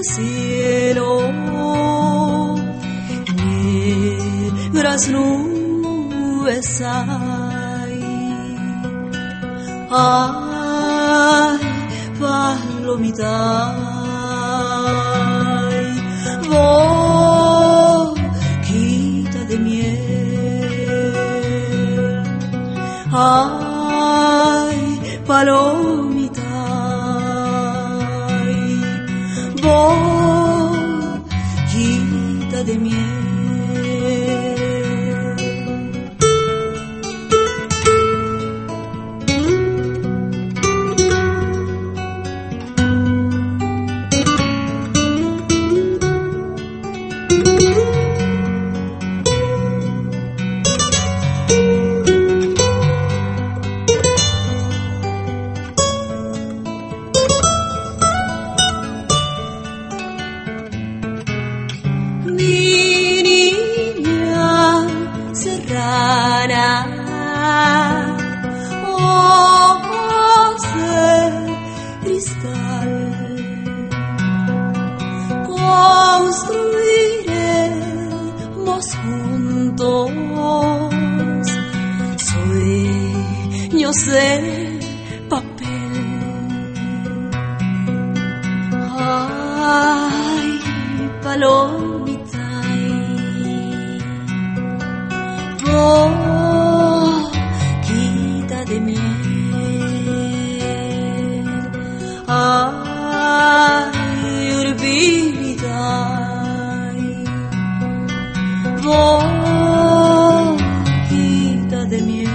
cielo, negras nubes hay. Ay, palomita, boquita de miel. Ay, palomita, boquita de miel. Construiremos juntos sueños de papel. Ay, palomita, boquita de miel. Ay, urbita, boquita de miel.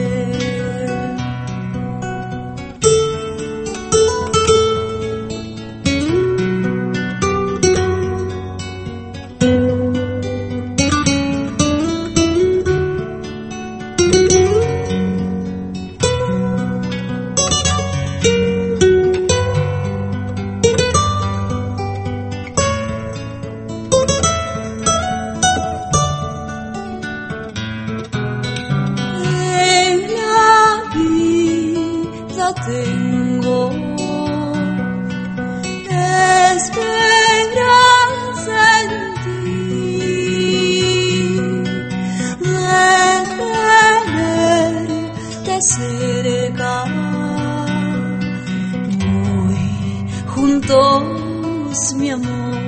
Tengo esperanza en ti, de tenerte cerca, muy juntos, mi amor.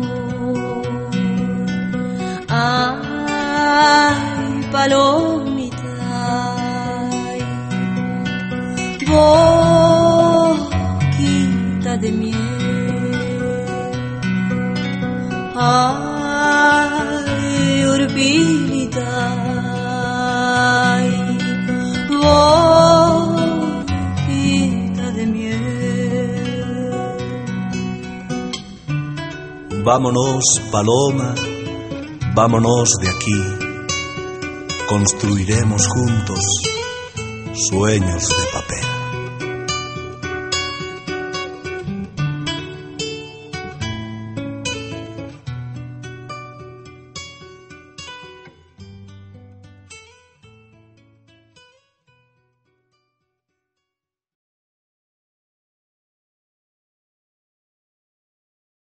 Ay, palomita, boquita de miel. Ay, urbita, boquita de miel. Vámonos, paloma, vámonos de aquí. Construiremos juntos sueños de papel.